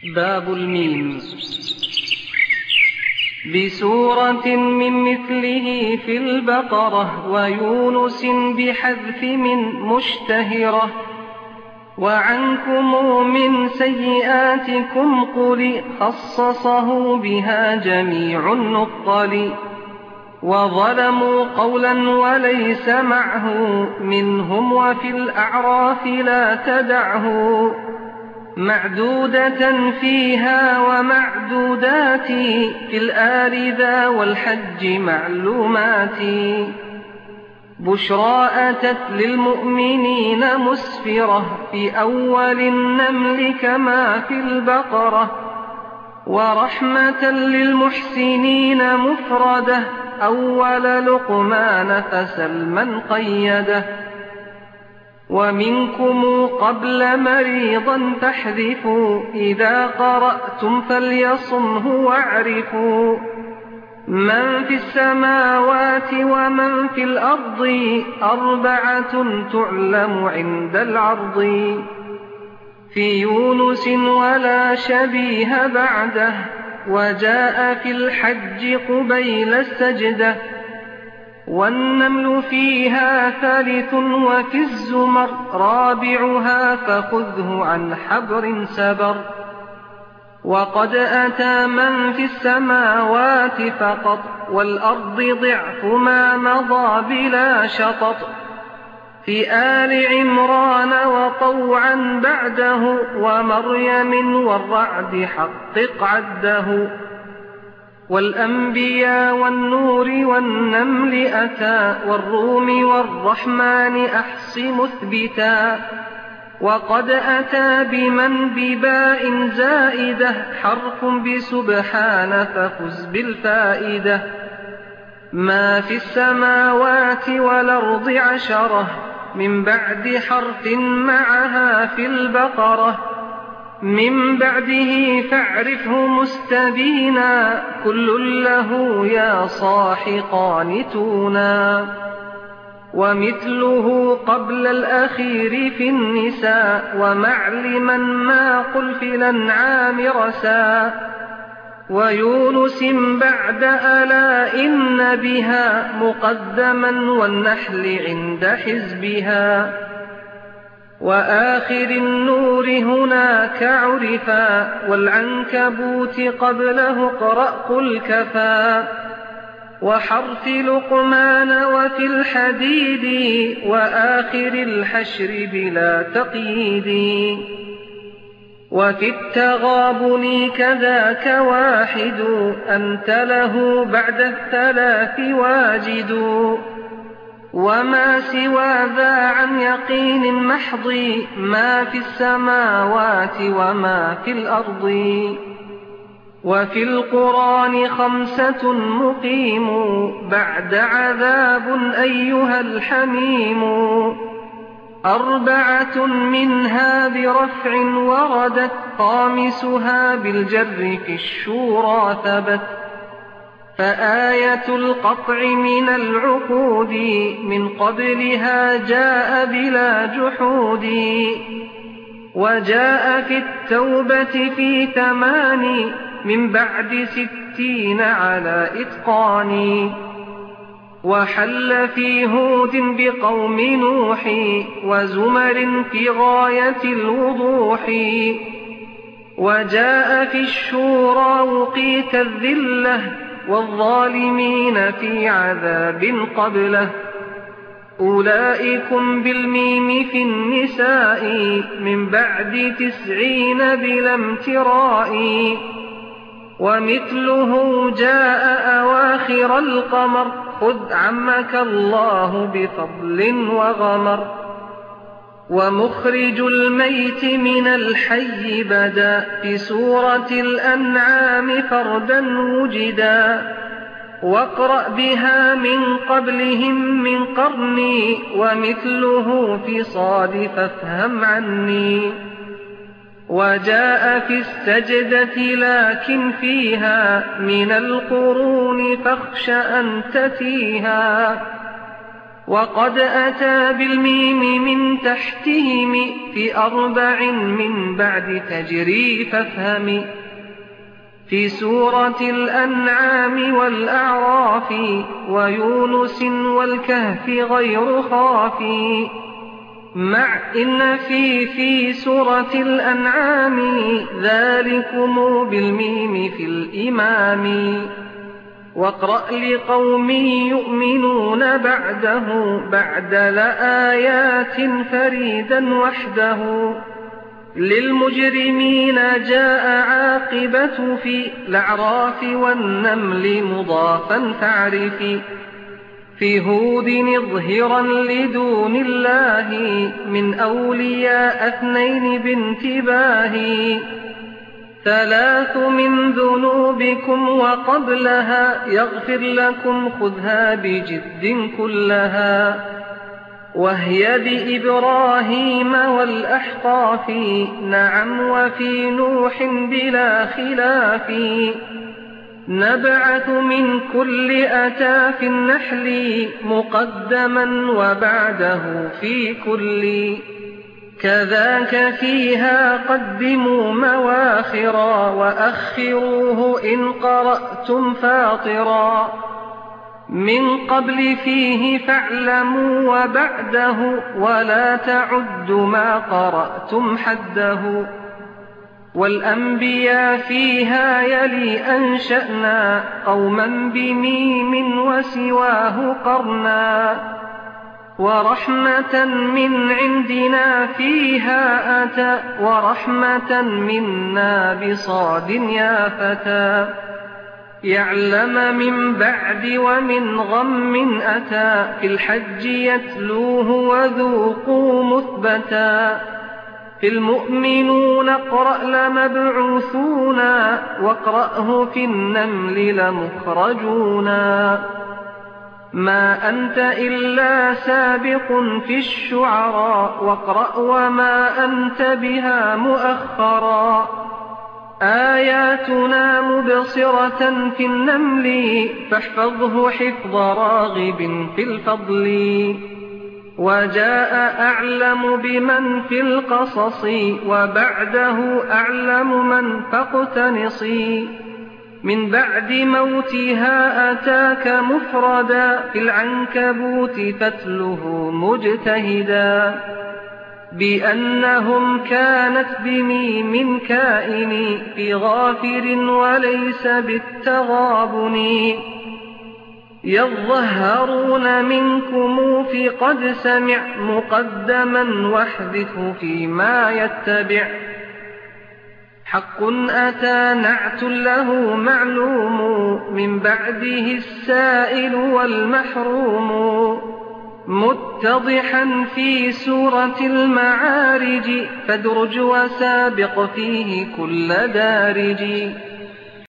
باب الميم. بسورة من مثله في البقرة ويونس بحذف من مشتهرة. وعنكم من سيئاتكم قل خصصه بها جميع النقل. وظلموا قولا وليس معه منهم وفي الأعراف لا تدعه. معدودة فيها ومعدودات في الآل ذا والحج معلومات. بشرى أتت للمؤمنين مسفرة في أول النمل كما في البقرة. ورحمة للمحسنين مفردة أول لقمان فسلما قيده. ومنكم قبل مريضا تحذفوا إذا قرأتم فليصمه واعرفوا. من في السماوات ومن في الأرض أربعة تعلم عند العرض. في يونس ولا شبيه بعده وجاء في الحج قبيل السجدة. والنمل فيها ثالث وفي الزمر رابعها فخذه عن حبر سبر. وقد أتى من في السماوات فقط والأرض ضعف ما مضى بلا شطط. في آل عمران وطوعا بعده ومريم والرعد حقق عده. والأنبياء والنور والنمل أتى والروم والرحمن أحص مثبتا. وقد أتى بمن بباء زائدة حرف بسبحان ففز بالفائدة. ما في السماوات والأرض عشرة من بعد حرف معها في البقرة. من بعده فاعرفه مستبينا كل له يا صاح قانتونا. ومثله قبل الأخير في النساء ومعلما ما قل في الأنعام رسا. ويونس بعد ألا إن بها مقدما والنحل عند حزبها. وآخر النور هناك عرفا والعنكبوت قبله اقرأ قل كفى. وحرف لقمان وفي الحديد وآخر الحشر بلا تقييد. وفي التغابن كذاك واحد أنت له بعد الثلاث واجد. وما سوى ذا عن يقين محض ما في السماوات وما في الأرض. وفي القرآن خمسة مقيم بعد عذاب أيها الحميم. أربعة منها برفع وردت خامسها بالجر في الشورى ثبت. فآية القطع من العقود من قبلها جاء بلا جحود. وجاء في التوبة في 8 من بعد 60 على إتقان. وحل في هود بقوم نوح وزمر في غاية الوضوح. وجاء في الشورى وقيت الذلة والظالمين في عذاب قبله. أولئكم بالميم في النساء من بعد 90 بلا امتراء. ومثله جاء أواخر القمر خذ عمك الله بفضل وغمر. ومخرج الميت من الحي بدا في سورة الأنعام فردا وجدا. واقرأ بها من قبلهم من قرني ومثله في صاد فافهم عني. وجاء في السجدة لكن فيها من القرون فاخش أن تتيها. وقد أتى بالميم من تحتهم في 4 من بعد تجري فافهم. في سورة الأنعام والأعراف ويونس والكهف غير خافي، مع إن في سورة الأنعام ذلكم بالميم في الإمام. واقرأ لقوم يؤمنون بعد لآيات فريدا وحده. للمجرمين جاء عاقبة في الأعراف والنمل مضافا فاعرفي. في هود اظهرا لدون الله من أولياء 2 بانتباه. 3 من ذنوبكم وقبلها يغفر لكم خذها بجد كلها. وهي بإبراهيم والأحقاف نعم وفي نوح بلا خلاف. نبعث من كل أتى في النحل مقدما وبعده في كل. كذاك فيها قدموا مواخرا وأخروه إن قرأتم فاطرا. من قبل فيه فاعلموا وبعده ولا تعد ما قرأتم حده. والأنبياء فيها يلي أنشأنا قوما بميم وسواه قرنا. ورحمة من عندنا فيها أتى ورحمة منا بصاد يا فتى. يعلم من بعد ومن غم أتى في الحج يتلوه وذوقوا مثبتا. في المؤمنون اقرأ لمبعوثونا واقرأه في النمل لمخرجونا. ما أنت إلا سابق في الشعراء واقرأ وما أنت بها مؤخرا. آياتنا مبصرة في النمل فاحفظه حفظ راغب في الفضل. وجاء أعلم بمن في القصص وبعده أعلم من فاقتنصي. من بعد موتها أتاك مفردا في العنكبوت فتله مجتهدا. بأنهم كانت بميم كائن في غافر وليس بالتغابن. يظهرون منكم في قد سمع مقدما واحذفه فيما يتبع. حق أتى نعت له معلوم من بعده السائل والمحروم. متضحا في سورة المعارج فادرج وسابق فيه كل دارج.